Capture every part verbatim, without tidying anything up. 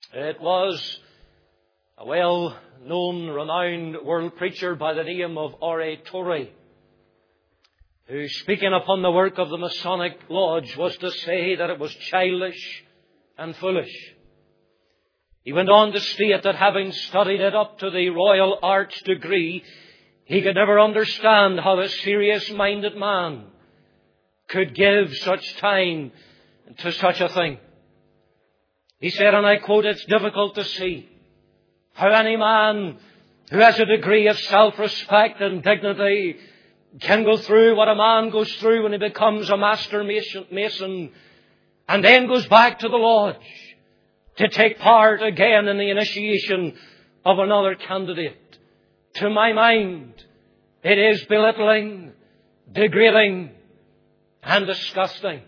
It was a well-known, renowned world preacher by the name of R A Torrey, who, speaking upon the work of the Masonic Lodge, was to say that it was childish and foolish. He went on to state that having studied it up to the Royal Arts degree, he could never understand how a serious-minded man could give such time to such a thing. He said, and I quote, "It's difficult to see how any man who has a degree of self-respect and dignity can go through what a man goes through when he becomes a master mason and then goes back to the lodge to take part again in the initiation of another candidate. To my mind, it is belittling, degrading, and disgusting."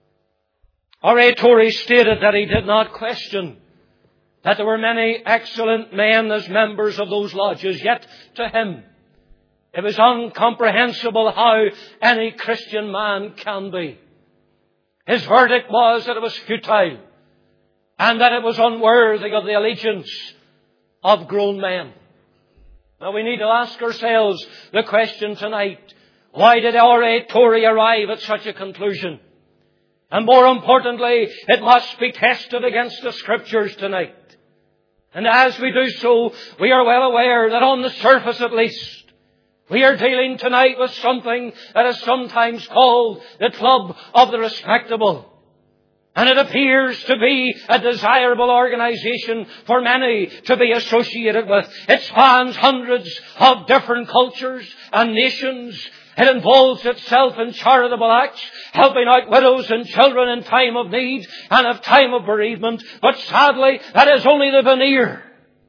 R A Torrey stated that he did not question that there were many excellent men as members of those lodges, yet to him it was incomprehensible how any Christian man can be. His verdict was that it was futile and that it was unworthy of the allegiance of grown men. Now we need to ask ourselves the question tonight, why did R A Torrey arrive at such a conclusion? And more importantly, it must be tested against the Scriptures tonight. And as we do so, we are well aware that on the surface at least, we are dealing tonight with something that is sometimes called the Club of the Respectable. And it appears to be a desirable organization for many to be associated with. It spans hundreds of different cultures and nations. It involves itself in charitable acts, helping out widows and children in time of need and of time of bereavement. But sadly, that is only the veneer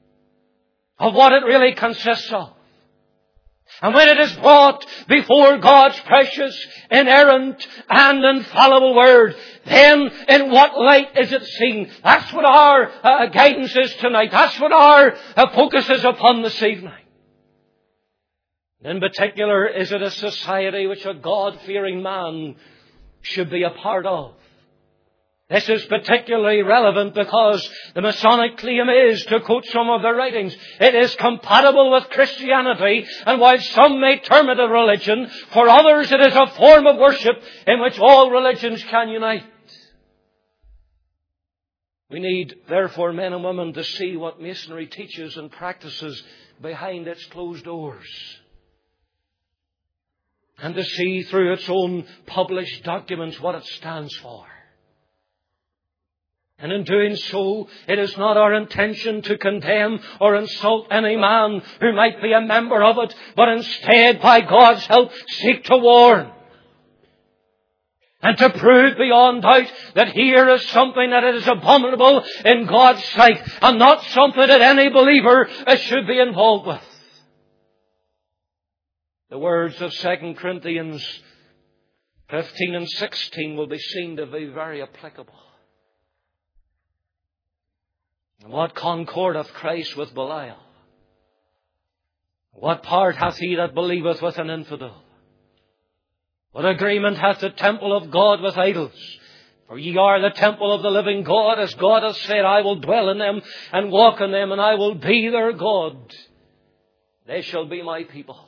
of what it really consists of. And when it is brought before God's precious, inerrant, and infallible Word, then in what light is it seen? That's what our uh, guidance is tonight. That's what our uh, focus is upon this evening. In particular, is it a society which a God-fearing man should be a part of? This is particularly relevant because the Masonic claim is, to quote some of their writings, it is compatible with Christianity, and while some may term it a religion, for others it is a form of worship in which all religions can unite. We need, therefore, men and women to see what Masonry teaches and practices behind its closed doors, and to see through its own published documents what it stands for. And in doing so, it is not our intention to condemn or insult any man who might be a member of it, but instead, by God's help, seek to warn and to prove beyond doubt that here is something that is abominable in God's sight and not something that any believer should be involved with. The words of Second Corinthians fifteen and sixteen will be seen to be very applicable. What concordeth Christ with Belial? What part hath he that believeth with an infidel? What agreement hath the temple of God with idols? For ye are the temple of the living God, as God hath said, I will dwell in them and walk in them, and I will be their God. They shall be my people.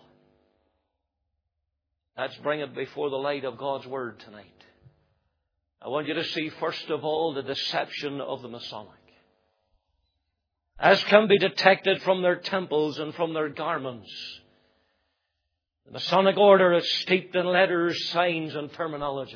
Let's bring it before the light of God's Word tonight. I want you to see, first of all, the deception of the Masonic, as can be detected from their temples and from their garments. The Masonic order is steeped in letters, signs, and terminology.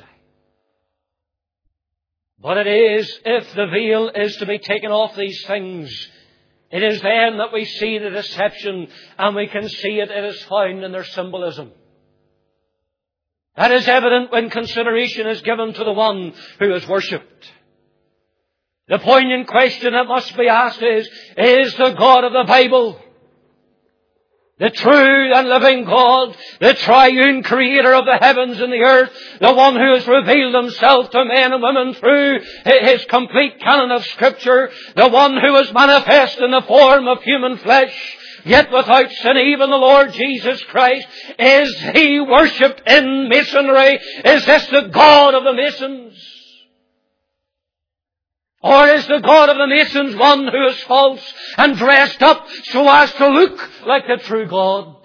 But it is, if the veil is to be taken off these things, it is then that we see the deception, and we can see it, it is found in their symbolism. That is evident when consideration is given to the one who is worshipped. The poignant question that must be asked is, is the God of the Bible, the true and living God, the triune creator of the heavens and the earth, the one who has revealed himself to men and women through his complete canon of Scripture, the one who is manifest in the form of human flesh, yet without sin, even the Lord Jesus Christ? Is he worshipped in Masonry? Is this the God of the Masons? Or is the God of the Masons one who is false and dressed up so as to look like the true God?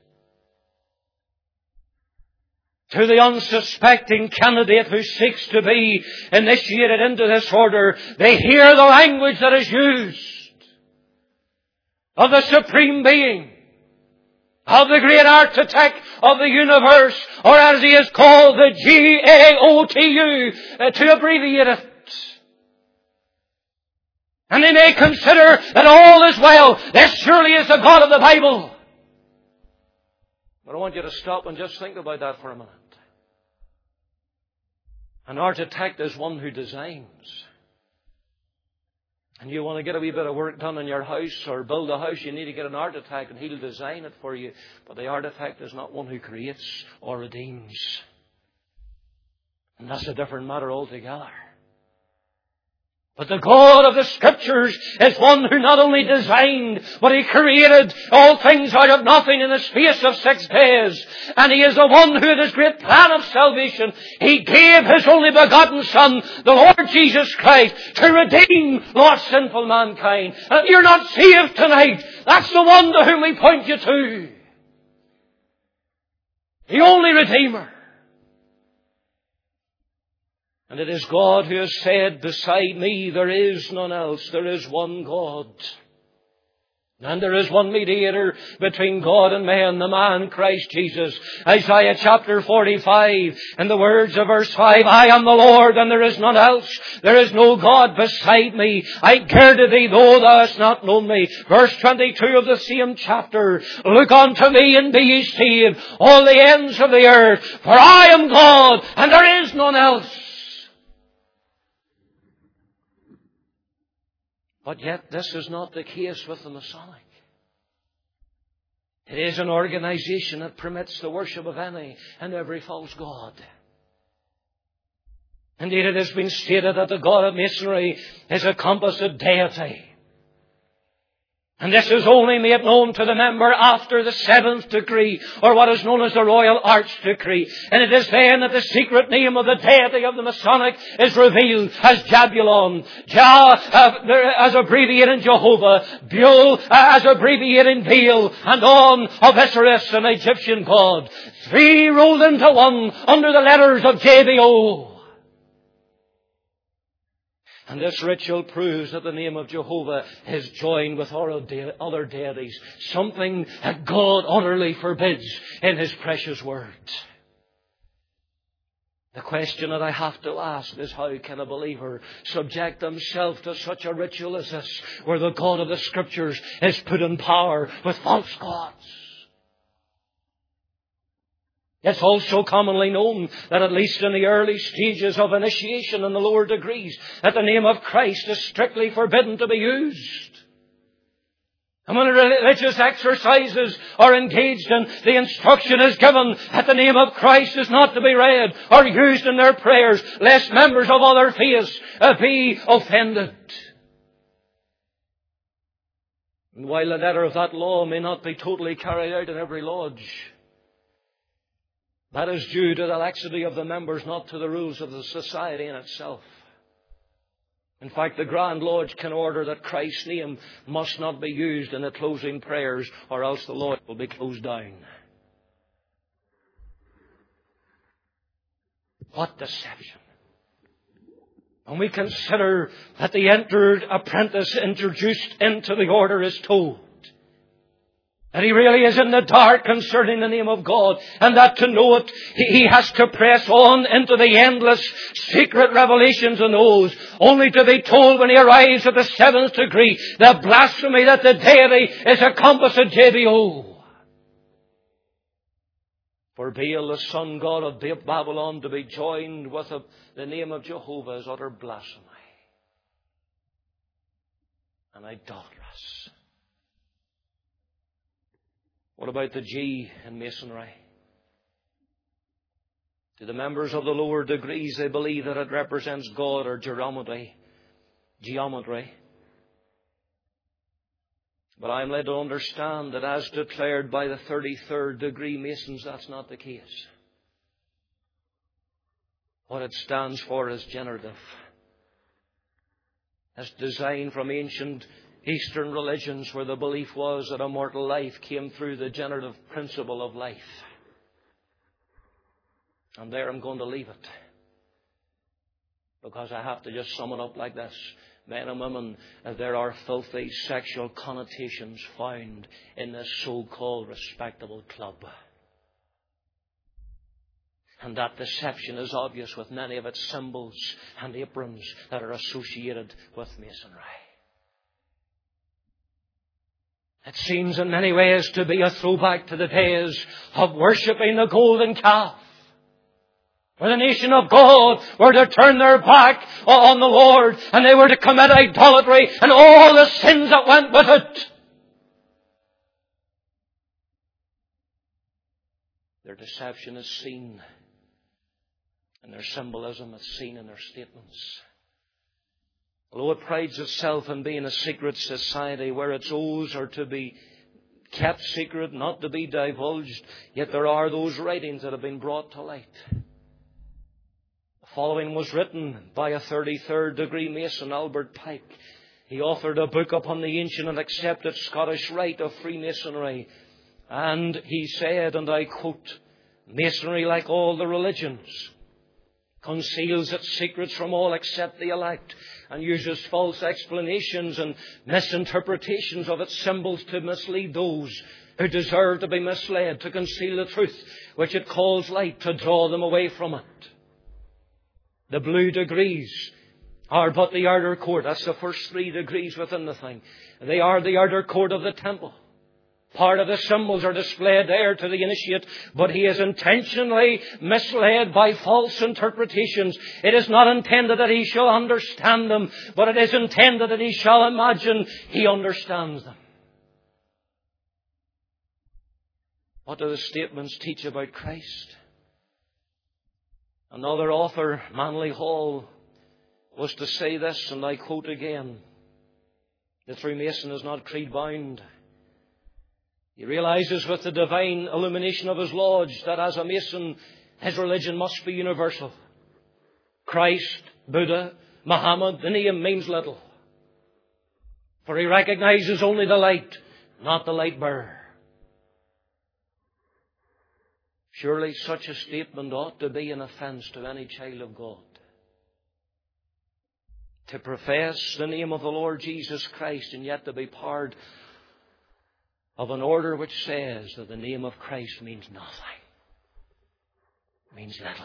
To the unsuspecting candidate who seeks to be initiated into this order, they hear the language that is used of the Supreme Being, of the great architect of the universe, or as he is called, the G A O T U, uh, to abbreviate it. And they may consider that all is well. This surely is the God of the Bible. But I want you to stop and just think about that for a minute. An architect is one who designs. And you want to get a wee bit of work done in your house or build a house, you need to get an architect and he'll design it for you. But the architect is not one who creates or redeems. And that's a different matter altogether. But the God of the Scriptures is one who not only designed, but He created all things out of nothing in the space of six days. And He is the one who, in His great plan of salvation, He gave His only begotten Son, the Lord Jesus Christ, to redeem lost sinful mankind. And if you're not saved tonight, that's the one to whom we point you to. The only Redeemer. And it is God who has said, beside me there is none else. There is one God. And there is one mediator between God and man, the man Christ Jesus. Isaiah chapter forty-five, in the words of verse five, I am the Lord and there is none else. There is no God beside me. I girded thee, though thou hast not known me. Verse twenty-two of the same chapter, look unto me and be ye saved, all the ends of the earth. For I am God and there is none else. But yet this is not the case with the Masonic. It is an organization that permits the worship of any and every false god. Indeed, it has been stated that the God of Masonry is a composite deity. And this is only made known to the member after the seventh degree, or what is known as the Royal Arch Decree. And it is then that the secret name of the deity of the Masonic is revealed as Jabulon. Jah, uh, as abbreviating Jehovah. Bul, uh, as abbreviating Baal. And on of Osiris, an Egyptian god. Three rolled into one under the letters of J B O. And this ritual proves that the name of Jehovah is joined with other deities. Something that God utterly forbids in His precious word. The question that I have to ask is, how can a believer subject himself to such a ritual as this, where the God of the Scriptures is put in power with false gods? It's also commonly known that at least in the early stages of initiation in the lower degrees, that the name of Christ is strictly forbidden to be used. And when religious exercises are engaged in, the instruction is given that the name of Christ is not to be read or used in their prayers, lest members of other faiths be offended. And while the letter of that law may not be totally carried out in every lodge, that is due to the laxity of the members, not to the rules of the society in itself. In fact, the Grand Lodge can order that Christ's name must not be used in the closing prayers, or else the lodge will be closed down. What deception! When we consider that the entered apprentice introduced into the order is told that he really is in the dark concerning the name of God, and that to know it, he has to press on into the endless secret revelations and those, only to be told when he arrives at the seventh degree, the blasphemy that the deity is a composite J B O. For Baal, the sun god of Babylon, to be joined with the name of Jehovah is utter blasphemy and idolatrous. What about the G in Masonry? To the members of the lower degrees, they believe that it represents God or geometry. Geometry. But I am led to understand that as declared by the thirty-third degree Masons, that's not the case. What it stands for is generative. as designed from ancient Eastern religions, where the belief was that immortal life came through the generative principle of life. And there I'm going to leave it, because I have to just sum it up like this. Men and women, there are filthy sexual connotations found in this so-called respectable club. And that deception is obvious with many of its symbols and aprons that are associated with Masonry. It seems in many ways to be a throwback to the days of worshipping the golden calf, where the nation of God were to turn their back on the Lord and they were to commit idolatry and all the sins that went with it. Their deception is seen, and their symbolism is seen in their statements. Although it prides itself in being a secret society where its oaths are to be kept secret, not to be divulged, yet there are those writings that have been brought to light. The following was written by a thirty-third degree Mason, Albert Pike. He authored a book upon the ancient and accepted Scottish rite of Freemasonry. And he said, and I quote, "Masonry, like all the religions, conceals its secrets from all except the elect, and uses false explanations and misinterpretations of its symbols to mislead those who deserve to be misled, to conceal the truth which it calls light, to draw them away from it. The blue degrees are but the outer court." That's the first three degrees within the thing. They are the outer court of the temple. Part of the symbols are displayed there to the initiate, but he is intentionally misled by false interpretations. It is not intended that he shall understand them, but it is intended that he shall imagine he understands them. What do the statements teach about Christ? Another author, Manly Hall, was to say this, and I quote again: "The Freemason is not creed-bound. He realizes with the divine illumination of his lodge that as a Mason, his religion must be universal. Christ, Buddha, Muhammad, the name means little. For he recognizes only the light, not the light bearer." Surely such a statement ought to be an offense to any child of God. To profess the name of the Lord Jesus Christ and yet to be part of an order which says that the name of Christ means nothing, means little.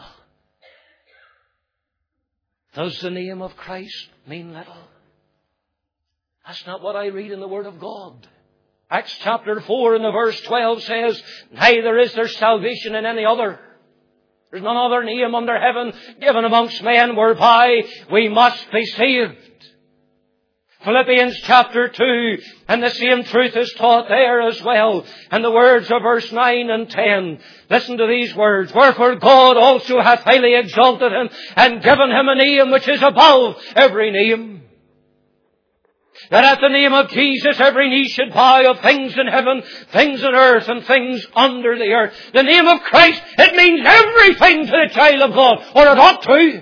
Does the name of Christ mean little? That's not what I read in the Word of God. Acts chapter four and the verse twelve says, "Neither is there salvation in any other. There's none other name under heaven given amongst men whereby we must be saved." Philippians chapter two, and the same truth is taught there as well. And the words of verse nine and ten. Listen to these words. "Wherefore God also hath highly exalted him, and given him a name which is above every name, that at the name of Jesus every knee should bow, of things in heaven, things on earth, and things under the earth." The name of Christ, it means everything to the child of God, or it ought to.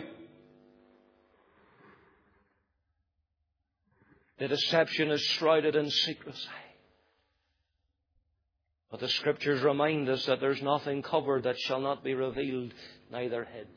The deception is shrouded in secrecy. But the Scriptures remind us that there's nothing covered that shall not be revealed, neither hid.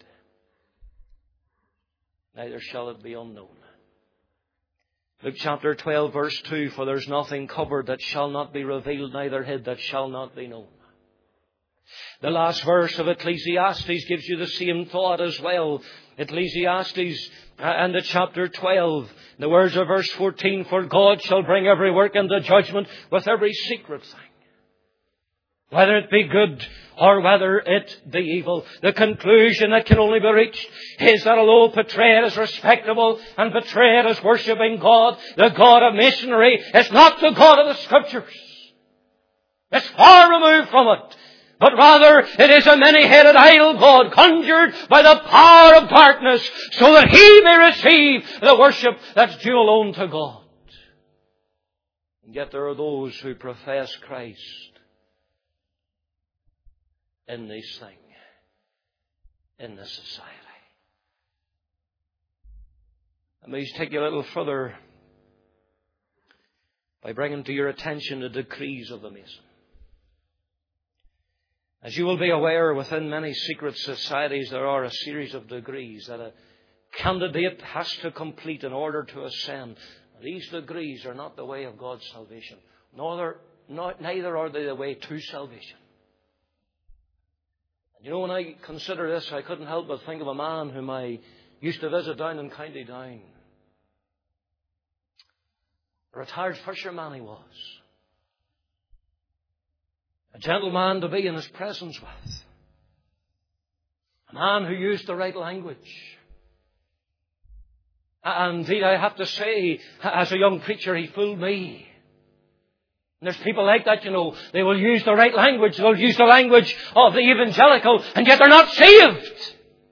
Neither shall it be unknown. Luke chapter twelve verse two, "For there's nothing covered that shall not be revealed, neither hid that shall not be known." The last verse of Ecclesiastes gives you the same thought as well. Ecclesiastes and the chapter twelve. The words of verse fourteen, "For God shall bring every work into judgment with every secret thing, whether it be good or whether it be evil." The conclusion that can only be reached is that although portrayed as respectable and portrayed as worshipping God, the God of Masonry is not the God of the Scriptures. It's far removed from it. But rather, it is a many-headed idol god conjured by the power of darkness so that he may receive the worship that's due alone to God. And yet there are those who profess Christ in this thing, in this society. Let me take you a little further by bringing to your attention the decrees of the Mason. As you will be aware, within many secret societies there are a series of degrees that a candidate has to complete in order to ascend. These degrees are not the way of God's salvation. Neither, not, neither are they the way to salvation. And you know, when I consider this, I couldn't help but think of a man whom I used to visit down in County Down. A retired fisherman he was. A gentleman to be in his presence with. A man who used the right language. And indeed, I have to say, as a young preacher, he fooled me. And there's people like that, you know. They will use the right language. They'll use the language of the evangelical, and yet they're not saved.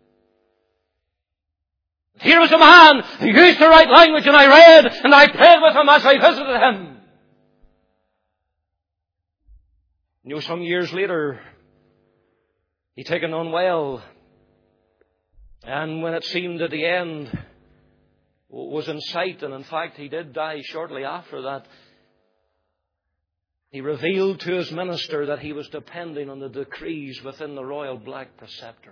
Here was a man who used the right language, and I read and I prayed with him as I visited him. You know, some years later, he taken on well. And when it seemed that the end was in sight, and in fact he did die shortly after that, he revealed to his minister that he was depending on the decrees within the Royal Black Preceptory.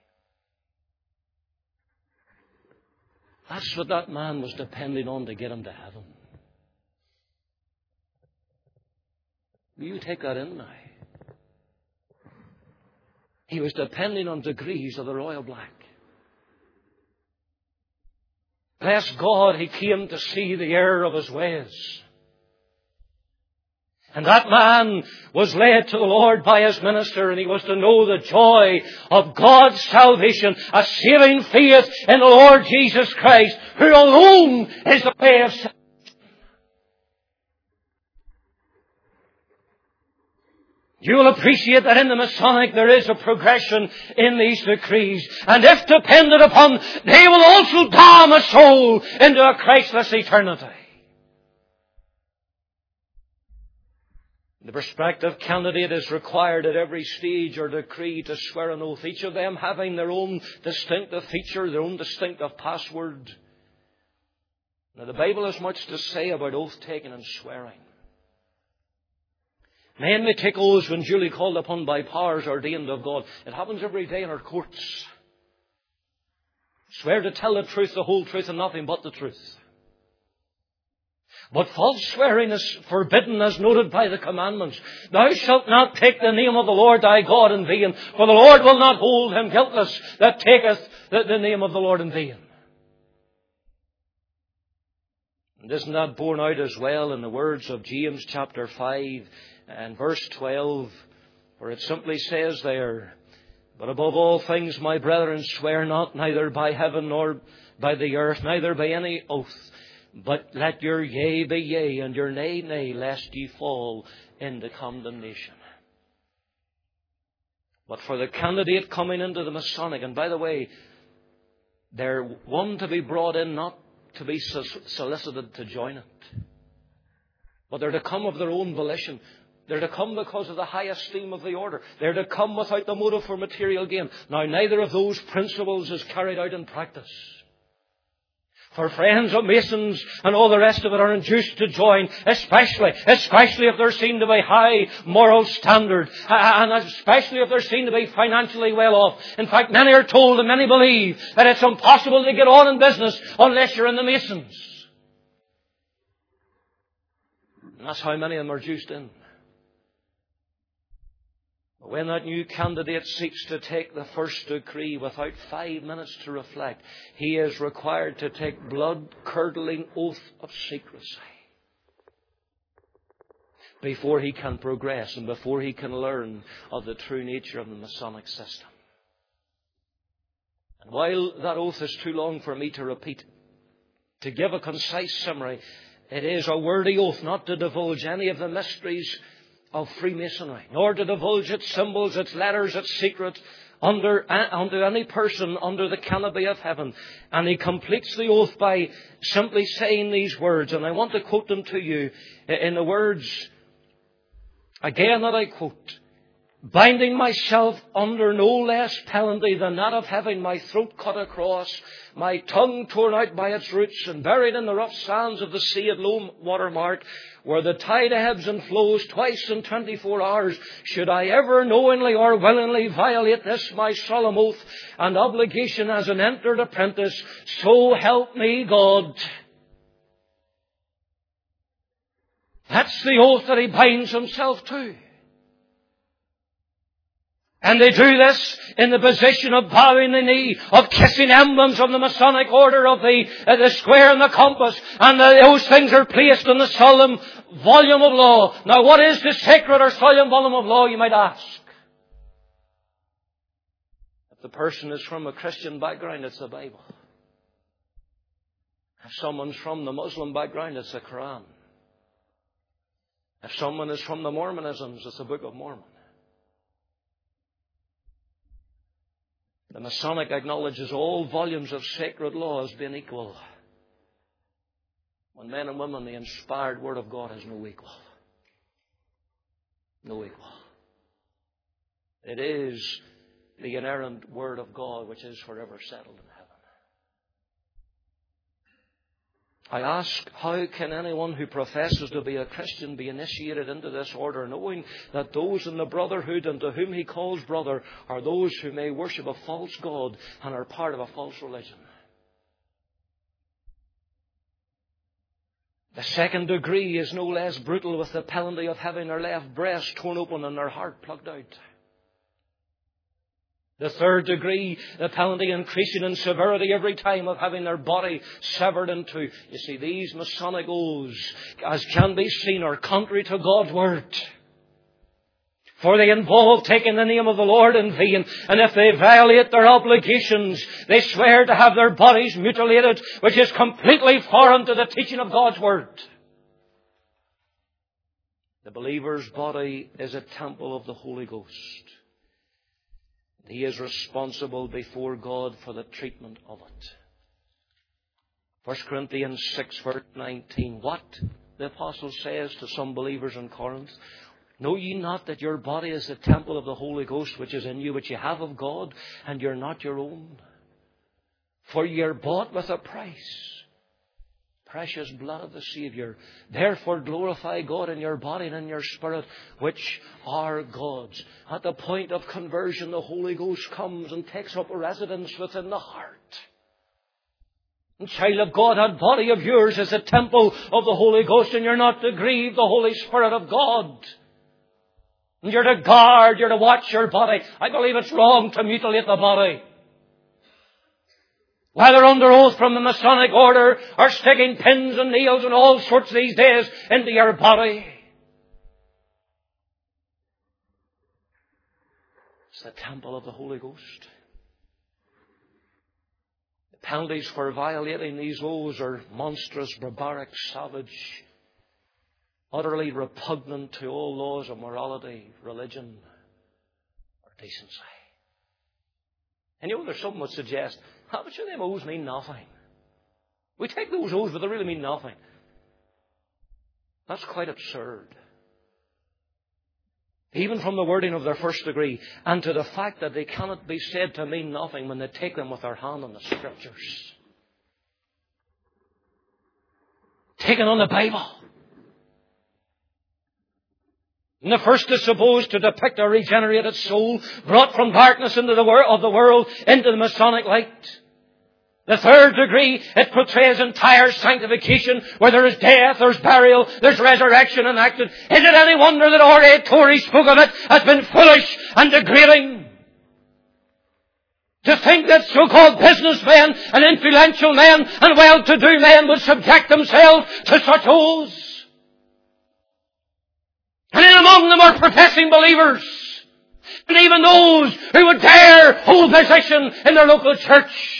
That's what that man was depending on to get him to heaven. Will you take that in now? He was depending on degrees of the Royal Black. Bless God, he came to see the error of his ways. And that man was led to the Lord by his minister, and he was to know the joy of God's salvation, a saving faith in the Lord Jesus Christ, who alone is the way of salvation. You will appreciate that in the Masonic there is a progression in these decrees. And if depended upon, they will also damn a soul into a Christless eternity. The prospective candidate is required at every stage or decree to swear an oath, each of them having their own distinctive feature, their own distinctive password. Now, the Bible has much to say about oath-taking and swearing. Men may take oaths when duly called upon by powers ordained of God. It happens every day in our courts. Swear to tell the truth, the whole truth, and nothing but the truth. But false swearing is forbidden as noted by the commandments. Thou shalt not take the name of the Lord thy God in vain, for the Lord will not hold him guiltless that taketh the, the name of the Lord in vain. And isn't that borne out as well in the words of James chapter five and verse twelve, where it simply says there, But above all things, my brethren, swear not, neither by heaven nor by the earth, neither by any oath, but let your yea be yea, and your nay, nay, lest ye fall into condemnation. But for the candidate coming into the Masonic, and by the way, they're one to be brought in, not to be solicited to join it, but they're to come of their own volition. They're to come because of the high esteem of the order. They're to come without the motive for material gain. Now, neither of those principles is carried out in practice. For friends of Masons and all the rest of it are induced to join, especially, especially if they're seen to be high moral standard, and especially if they're seen to be financially well off. In fact, many are told and many believe that it's impossible to get on in business unless you're in the Masons. And that's how many of them are juiced in. When that new candidate seeks to take the first decree without five minutes to reflect, he is required to take blood-curdling oath of secrecy before he can progress and before he can learn of the true nature of the Masonic system. And while that oath is too long for me to repeat, to give a concise summary, it is a wordy oath not to divulge any of the mysteries of Freemasonry, nor to divulge its symbols, its letters, its secrets under, unto any person under the canopy of heaven. And he completes the oath by simply saying these words, and I want to quote them to you in the words, again that I quote, binding myself under no less penalty than that of having my throat cut across, my tongue torn out by its roots, and buried in the rough sands of the sea at low water mark, where the tide ebbs and flows twice in twenty-four hours, should I ever knowingly or willingly violate this my solemn oath and obligation as an entered apprentice, so help me God. That's the oath that he binds himself to. And they do this in the position of bowing the knee, of kissing emblems of the Masonic order, of the, uh, the square and the compass. And uh, those things are placed in the solemn volume of law. Now, what is the sacred or solemn volume of law, you might ask? If the person is from a Christian background, it's the Bible. If someone's from the Muslim background, it's the Quran. If someone is from the Mormonisms, it's the Book of Mormon. The Masonic acknowledges all volumes of sacred law as being equal. When men and women, the inspired Word of God has no equal. No equal. It is the inerrant Word of God which is forever settled in heaven. I ask, how can anyone who professes to be a Christian be initiated into this order, knowing that those in the brotherhood and to whom he calls brother are those who may worship a false God and are part of a false religion? The second degree is no less brutal, with the penalty of having their left breast torn open and their heart plucked out. The third degree, the penalty increasing in severity every time, of having their body severed in two. You see, these Masonic oaths, as can be seen, are contrary to God's Word. For they involve taking the name of the Lord in vain. And if they violate their obligations, they swear to have their bodies mutilated, which is completely foreign to the teaching of God's Word. The believer's body is a temple of the Holy Ghost. He is responsible before God for the treatment of it. First Corinthians six, verse nineteen. What? The apostle says to some believers in Corinth. Know ye not that your body is the temple of the Holy Ghost, which is in you, which you have of God, and you're not your own? For ye are bought with a price. Precious blood of the Saviour. Therefore glorify God in your body and in your spirit, which are God's. At the point of conversion, the Holy Ghost comes and takes up residence within the heart. And child of God, that body of yours is a temple of the Holy Ghost, and you're not to grieve the Holy Spirit of God. And you're to guard, you're to watch your body. I believe it's wrong to mutilate the body. Whether under oath from the Masonic order or sticking pins and nails and all sorts these days into your body. It's the temple of the Holy Ghost. The penalties for violating these oaths are monstrous, barbaric, savage, utterly repugnant to all laws of morality, religion, or decency. And you know, there's something that would suggest, how much of them oaths mean nothing? We take those oaths, but they really mean nothing. That's quite absurd. Even from the wording of their first degree, and to the fact that they cannot be said to mean nothing when they take them with their hand on the Scriptures. Taken on the Bible. And the first is supposed to depict a regenerated soul brought from darkness into the world of the world into the Masonic light. The third degree, it portrays entire sanctification, where there is death, there's burial, there's resurrection enacted. Is it any wonder that R A Torrey spoke of it as being foolish and degrading? To think that so-called businessmen and influential men and well-to-do men would subject themselves to such oaths. And in among them are professing believers. And even those who would dare hold position in their local church.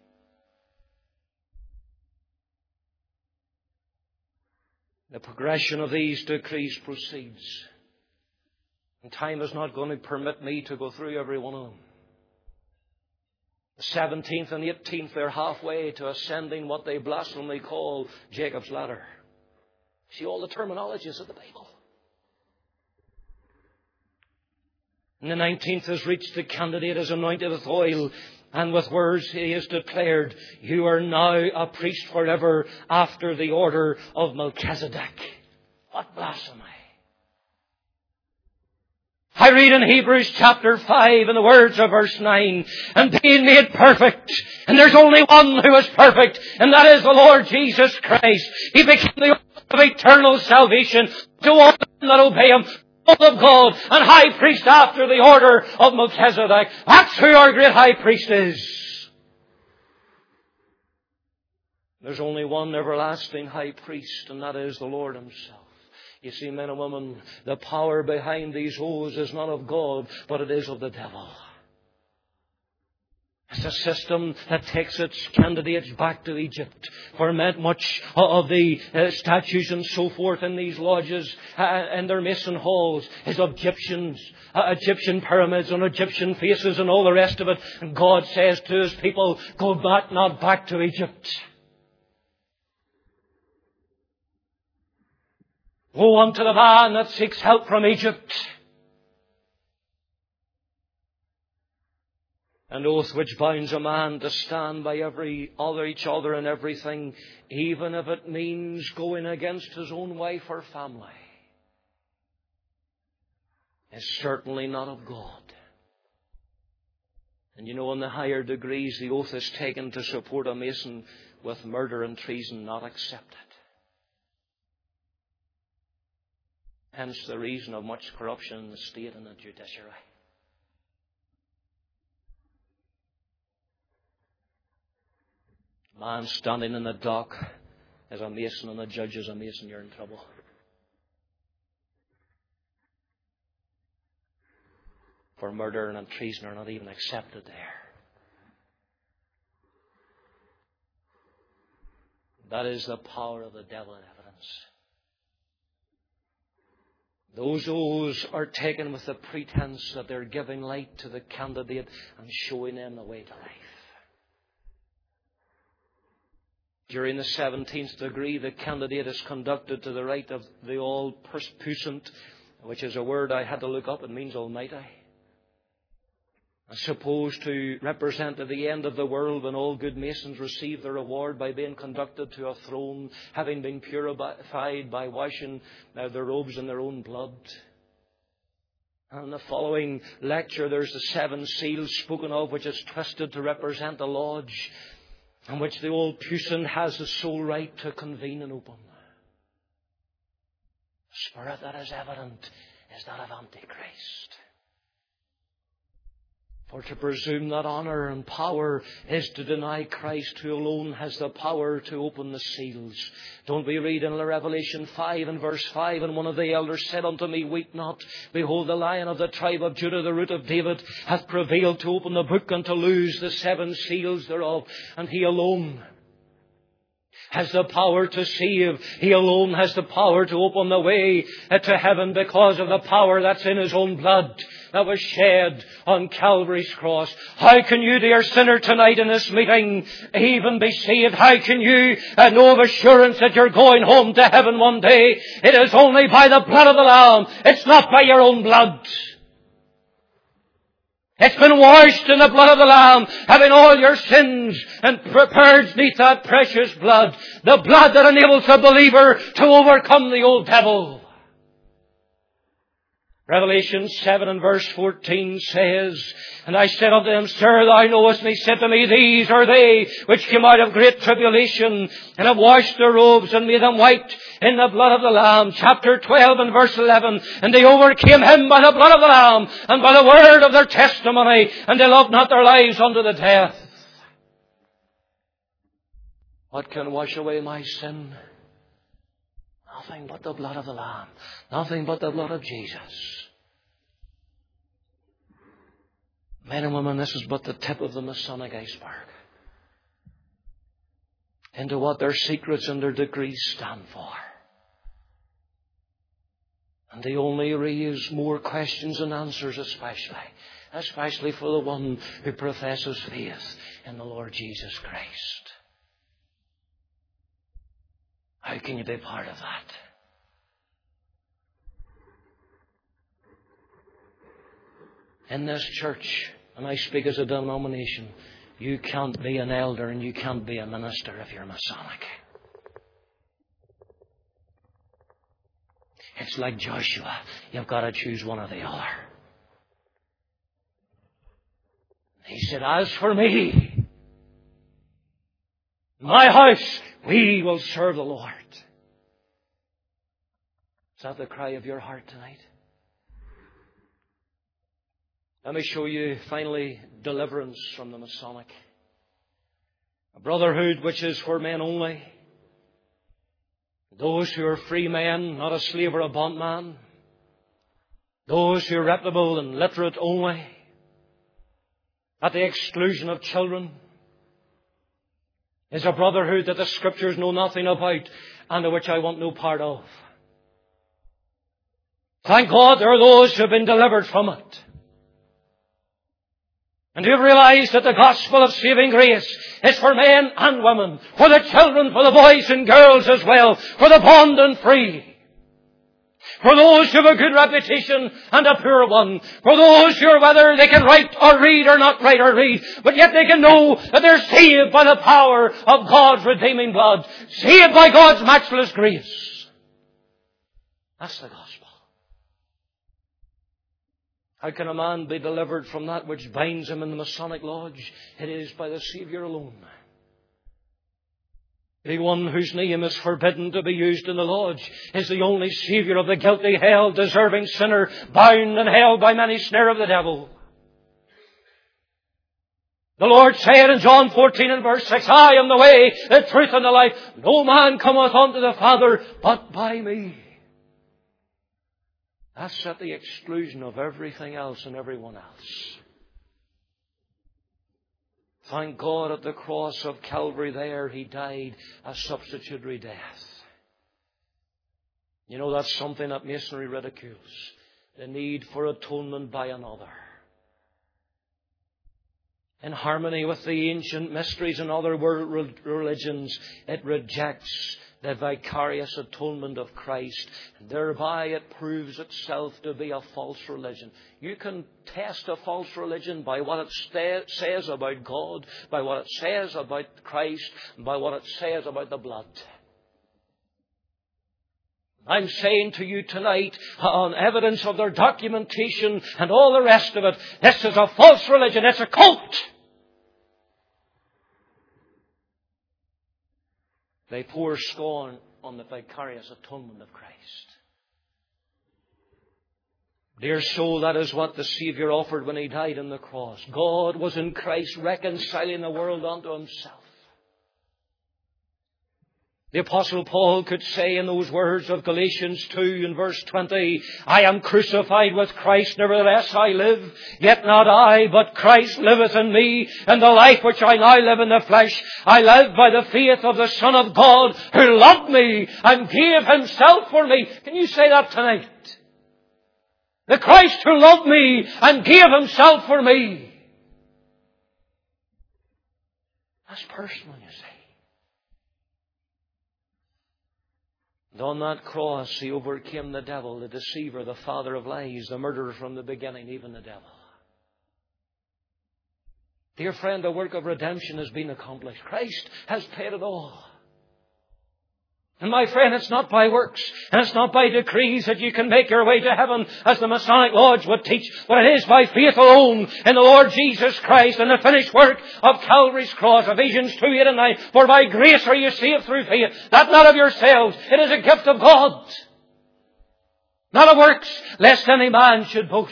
The progression of these decrees proceeds. And time is not going to permit me to go through every one of them. The seventeenth and eighteenth, they're halfway to ascending what they blasphemically call Jacob's ladder. See all the terminologies of the Bible. And the nineteenth has reached. The candidate is anointed with oil, and with words he is declared, "You are now a priest forever after the order of Melchizedek." What blasphemy! I read in Hebrews chapter five in the words of verse nine, "And being made perfect," and there's only one who is perfect, and that is the Lord Jesus Christ. He became the oil of eternal salvation to all that obey Him, of God, and high priest after the order of Melchizedek. That's who our great high priest is. There's only one everlasting high priest, and that is the Lord Himself. You see, men and women, the power behind these oaths is not of God, but it is of the devil. It's a system that takes its candidates back to Egypt, where much of the uh, statues and so forth in these lodges uh, and their mason halls is of Egyptians, uh, Egyptian pyramids and Egyptian faces and all the rest of it. And God says to His people, "Go back, not back to Egypt. Woe unto the man that seeks help from Egypt." An oath which binds a man to stand by every other, each other and everything, even if it means going against his own wife or family, is certainly not of God. And you know, in the higher degrees, the oath is taken to support a Mason with murder and treason not accepted. Hence the reason of much corruption in the state and the judiciary. Man standing in the dock as a Mason and the judge as a Mason, you're in trouble. For murder and treason are not even accepted there. That is the power of the devil in evidence. Those oaths are taken with the pretense that they're giving light to the candidate and showing them the way to life. During the seventeenth degree, the candidate is conducted to the right of the All-Puissant, which is a word I had to look up. It means Almighty. Supposed to represent at the end of the world when all good Masons receive their reward by being conducted to a throne, having been purified by washing uh, their robes in their own blood. And in the following lecture, there's the seven seals spoken of, which is twisted to represent the lodge, in which the old Puissant has the sole right to convene and open. The spirit that is evident is that of Antichrist. For to presume that honour and power is to deny Christ, who alone has the power to open the seals. Don't we read in Revelation five and verse five, "And one of the elders said unto me, Weep not. Behold, the Lion of the tribe of Judah, the root of David, hath prevailed to open the book and to loose the seven seals thereof. And He alone has the power to save. He alone has the power to open the way to heaven because of the power that's in His own blood that was shed on Calvary's cross." How can you, dear sinner, tonight in this meeting even be saved? How can you uh, know of assurance that you're going home to heaven one day? It is only by the blood of the Lamb. It's not by your own blood. It's been washed in the blood of the Lamb, having all your sins and purged neath that precious blood. The blood that enables a believer to overcome the old devil. Revelation seven and verse fourteen says, "And I said unto him, Sir, thou knowest. And he said to me, These are they which came out of great tribulation, and have washed their robes and made them white in the blood of the Lamb." Chapter twelve and verse eleven, "And they overcame Him by the blood of the Lamb, and by the word of their testimony, and they loved not their lives unto the death." What can wash away my sin? Nothing but the blood of the Lamb. Nothing but the blood of Jesus. Men and women, this is but the tip of the Masonic iceberg into what their secrets and their degrees stand for. And they only raise more questions than answers, especially. Especially for the one who professes faith in the Lord Jesus Christ. How can you be part of that? in this church, and I speak as a denomination, you can't be an elder and you can't be a minister if you're Masonic. It's like Joshua. You've got to choose one or the other. He said, as for me, my house, we will serve the Lord. Is that the cry of your heart tonight? Let me show you, finally, deliverance from the Masonic. A brotherhood which is for men only. Those who are free men, not a slave or a bondman. Those who are reputable and literate only. At the exclusion of children. Is a brotherhood that the Scriptures know nothing about and of which I want no part of. Thank God there are those who have been delivered from it. And who have realized that the gospel of saving grace is for men and women, for the children, for the boys and girls as well, for the bond and free. For those who have a good reputation and a poor one. For those who are whether they can write or read or not write or read, but yet they can know that they're saved by the power of God's redeeming blood. Saved by God's matchless grace. That's the gospel. How can a man be delivered from that which binds him in the Masonic Lodge? It is by the Saviour alone. The one whose name is forbidden to be used in the lodge is the only Saviour of the guilty, hell, deserving sinner, bound and held by many snare of the devil. The Lord said in John fourteen and verse six, I am the way, the truth and the life. No man cometh unto the Father but by me. That's at the exclusion of everything else and everyone else. Thank God at the cross of Calvary there He died a substitutory death. You know, that's something that Masonry ridicules. The need for atonement by another. In harmony with the ancient mysteries and other world religions, it rejects the vicarious atonement of Christ. And thereby it proves itself to be a false religion. You can test a false religion by what it sta- says about God, by what it says about Christ, and by what it says about the blood. I'm saying to you tonight, on evidence of their documentation and all the rest of it, this is a false religion. It's a cult. They pour scorn on the vicarious atonement of Christ. Dear soul, that is what the Saviour offered when He died on the cross. God was in Christ reconciling the world unto Himself. The Apostle Paul could say in those words of Galatians two and verse twenty, I am crucified with Christ, nevertheless I live, yet not I, but Christ liveth in me, and the life which I now live in the flesh, I live by the faith of the Son of God, who loved me and gave Himself for me. Can you say that tonight? The Christ who loved me and gave Himself for me. That's personal, you see. And on that cross, He overcame the devil, the deceiver, the father of lies, the murderer from the beginning, even the devil. Dear friend, the work of redemption has been accomplished. Christ has paid it all. And my friend, it's not by works, and it's not by decrees that you can make your way to heaven, as the Masonic Lodge would teach, but it is by faith alone in the Lord Jesus Christ and the finished work of Calvary's cross. Ephesians two, eight and nine. For by grace are you saved through faith, that not of yourselves. It is a gift of God, not of works, lest any man should boast.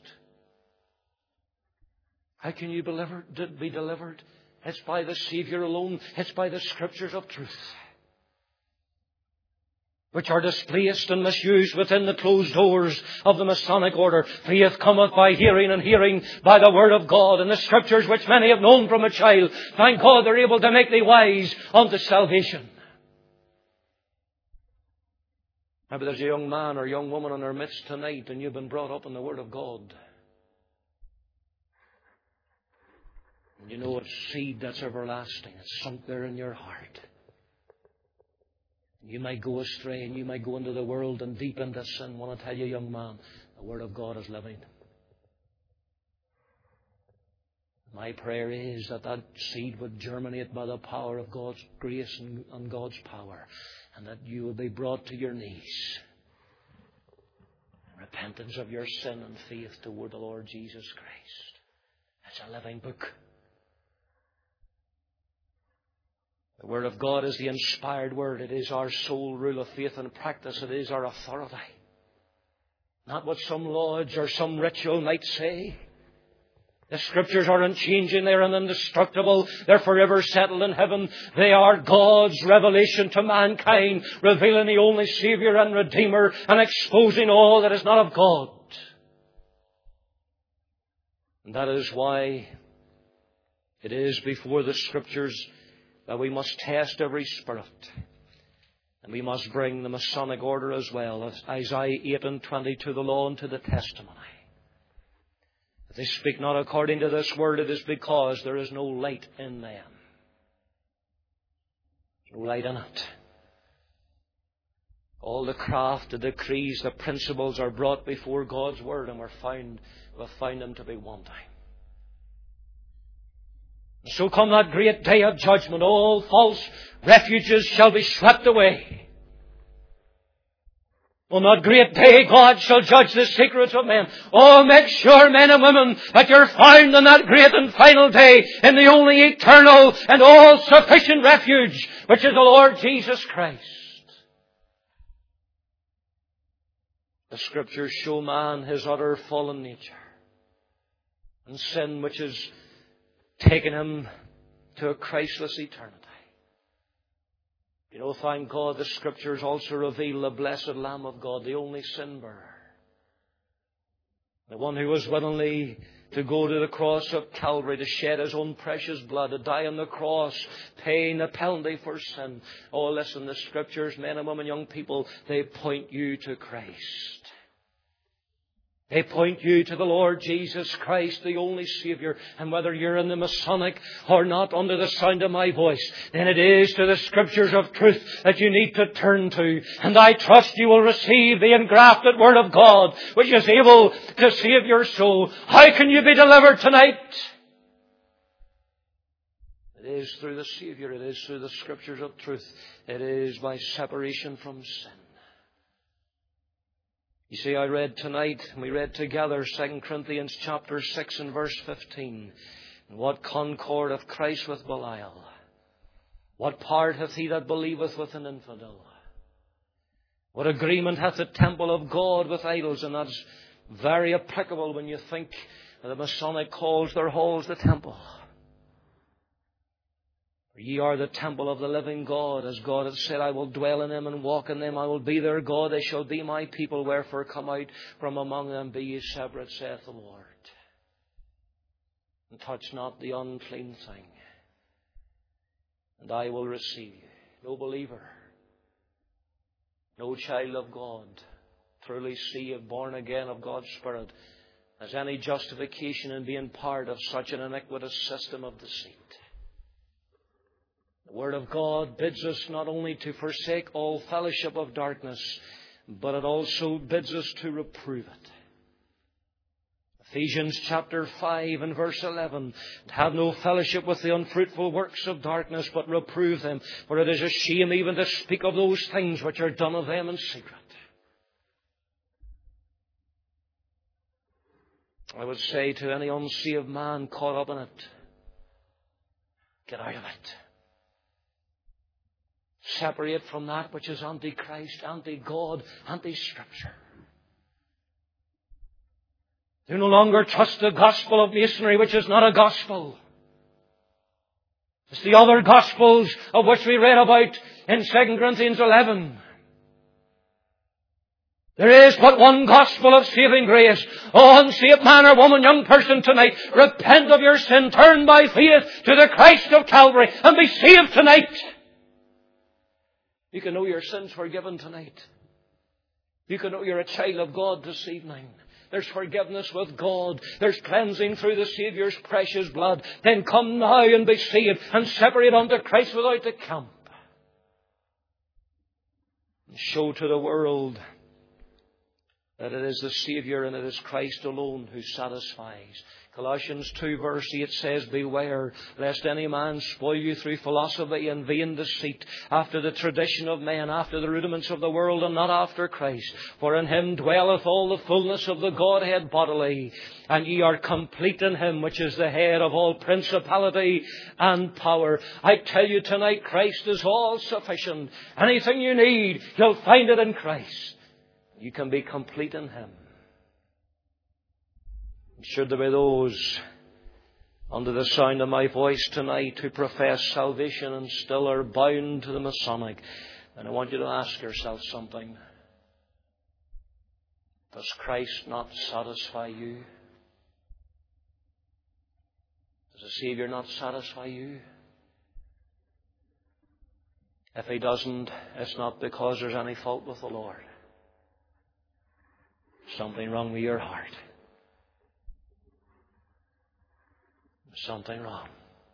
How can you be delivered? It's by the Saviour alone. It's by the Scriptures of truth, which are displaced and misused within the closed doors of the Masonic order. Faith cometh by hearing, and hearing by the Word of God, and the Scriptures which many have known from a child. Thank God they're able to make thee wise unto salvation. Maybe there's a young man or young woman in our midst tonight, and you've been brought up in the Word of God. And you know it's seed that's everlasting. It's sunk there in your heart. You might go astray and you might go into the world and deep into sin. I want to tell you, young man, the Word of God is living. My prayer is that that seed would germinate by the power of God's grace and, and God's power, and that you would be brought to your knees. Repentance of your sin and faith toward the Lord Jesus Christ. It's a living book. The Word of God is the inspired Word. It is our sole rule of faith and practice. It is our authority. Not what some lodge or some ritual might say. The Scriptures are unchanging. They're indestructible. They're forever settled in heaven. They are God's revelation to mankind, revealing the only Saviour and Redeemer and exposing all that is not of God. And that is why it is before the Scriptures that we must test every spirit. And we must bring the Masonic order as well, as Isaiah eight and twenty, to the law and to the testimony. If they speak not according to this word, it is because there is no light in them. No light in it. All the craft, the decrees, the principles are brought before God's word, and we're found, we'll find them to be wanting. And so come that great day of judgment, all false refuges shall be swept away. On that great day, God shall judge the secrets of men. Oh, make sure, men and women, that you're found on that great and final day in the only eternal and all-sufficient refuge, which is the Lord Jesus Christ. The Scriptures show man his utter fallen nature and sin which has taken him to a Christless eternity. You know, thank God, the Scriptures also reveal the blessed Lamb of God, the only sin bearer. The one who was willingly to go to the cross of Calvary, to shed his own precious blood, to die on the cross, paying the penalty for sin. Oh, listen, the Scriptures, men and women, young people, they point you to Christ. They point you to the Lord Jesus Christ, the only Saviour. And whether you're in the Masonic or not under the sound of my voice, then it is to the Scriptures of truth that you need to turn to. And I trust you will receive the engrafted Word of God, which is able to save your soul. How can you be delivered tonight? It is through the Saviour. It is through the Scriptures of truth. It is by separation from sin. You see, I read tonight, and we read together Second Corinthians chapter six and verse fifteen. And what concord hath Christ with Belial? What part hath he that believeth with an infidel? What agreement hath the temple of God with idols? And that's very applicable when you think that the Masonic calls their halls the temple. For ye are the temple of the living God, as God hath said, I will dwell in them and walk in them. I will be their God, they shall be my people. Wherefore come out from among them, be ye separate, saith the Lord. And touch not the unclean thing, and I will receive you. No believer, no child of God, truly saved, born again of God's Spirit, has any justification in being part of such an iniquitous system of deceit. The Word of God bids us not only to forsake all fellowship of darkness, but it also bids us to reprove it. Ephesians chapter five and verse eleven. Have no fellowship with the unfruitful works of darkness, but reprove them. For it is a shame even to speak of those things which are done of them in secret. I would say to any unsaved man caught up in it, get out of it. Separate from that which is anti-Christ, anti-God, anti-Scripture. Do no longer trust the gospel of Masonry, which is not a gospel. It's the other gospels of which we read about in Second Corinthians eleven. There is but one gospel of saving grace. Oh, unsaved man or woman, young person tonight, repent of your sin, turn by faith to the Christ of Calvary, and be saved tonight. You can know your sins forgiven tonight. You can know you're a child of God this evening. There's forgiveness with God. There's cleansing through the Saviour's precious blood. Then come now and be saved and separate unto Christ without the camp. And show to the world that it is the Saviour and it is Christ alone who satisfies. Colossians two verse eight says, "Beware lest any man spoil you through philosophy and vain deceit, after the tradition of men, after the rudiments of the world, and not after Christ. For in Him dwelleth all the fullness of the Godhead bodily, and ye are complete in Him, which is the head of all principality and power." I tell you tonight, Christ is all sufficient. Anything you need, you'll find it in Christ. You can be complete in Him. Should there be those under the sound of my voice tonight who profess salvation and still are bound to the Masonic, then I want you to ask yourself something. Does Christ not satisfy you? Does the Saviour not satisfy you? If He doesn't, it's not because there's any fault with the Lord. Something wrong with your heart. Something wrong.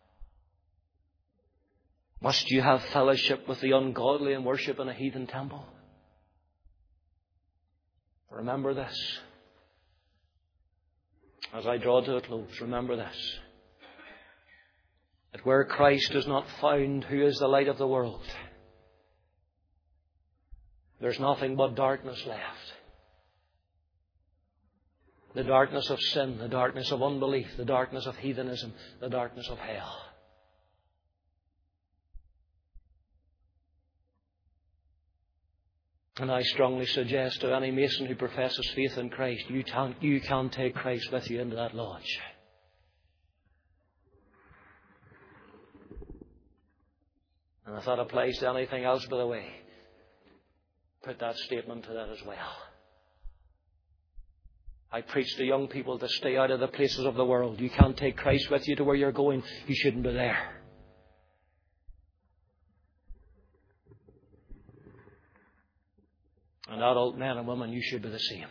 Must you have fellowship with the ungodly and worship in a heathen temple? Remember this. As I draw to a close, remember this. That where Christ is not found, who is the light of the world, there's nothing but darkness left. The darkness of sin, the darkness of unbelief, the darkness of heathenism, the darkness of hell. And I strongly suggest to any Mason who professes faith in Christ, you can't, you can't take Christ with you into that lodge. And if that applies to anything else, by the way, put that statement to that as well. I preach to young people to stay out of the places of the world. You can't take Christ with you to where you're going. You shouldn't be there. And adult men and women, you should be the same.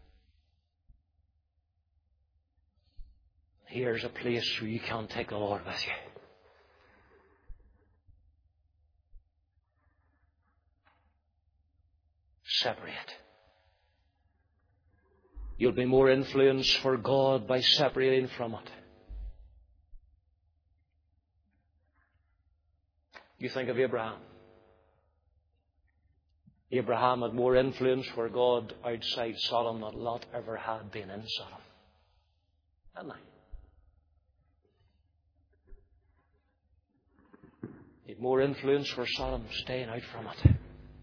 Here's a place where you can't take the Lord with you. Separate. You'll be more influenced for God by separating from it. You think of Abraham. Abraham had more influence for God outside Sodom than Lot ever had been in Sodom. Hadn't he? He had more influence for Sodom, staying out from it.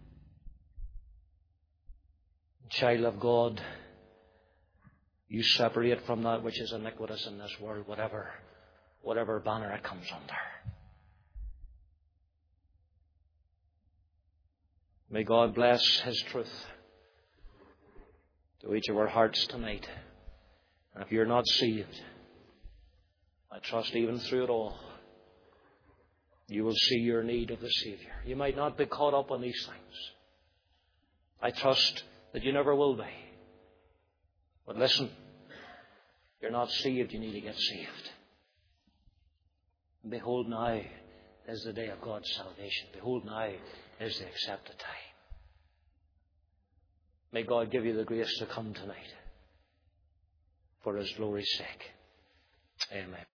Child of God, you separate from that which is iniquitous in this world, whatever, whatever banner it comes under. May God bless His truth to each of our hearts tonight. And if you're not saved, I trust even through it all, you will see your need of the Saviour. You might not be caught up on these things. I trust that you never will be. But listen, you're not saved, you need to get saved. And behold, now is the day of God's salvation. Behold, now is the accepted time. May God give you the grace to come tonight for His glory's sake. Amen.